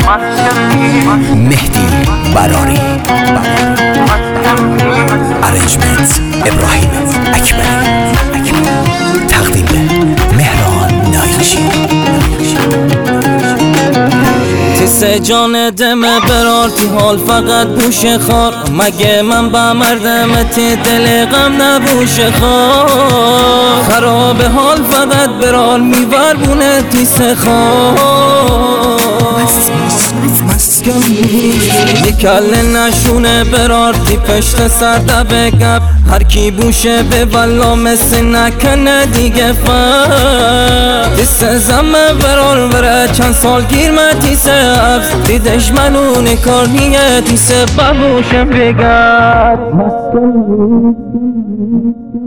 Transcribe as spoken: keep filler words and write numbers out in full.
مهدی براری ارنجمنت ابراهیم اکبری تقدیم مهران نایچی تیسه جان دمه برارتی حال فقط بوش خار مگه من با مردمتی دل غم نبوش خار خراب حال فقط برار میور بونه تیسه خار یک کل نشونه برارتی پشت سرده بگب هر کی بوشه به والا مثل نکنه دیگه فر تیسه زمه برار وره چند سال گیر من تیسه افز دیدش منونه کار نیه تیسه ببوشه بگب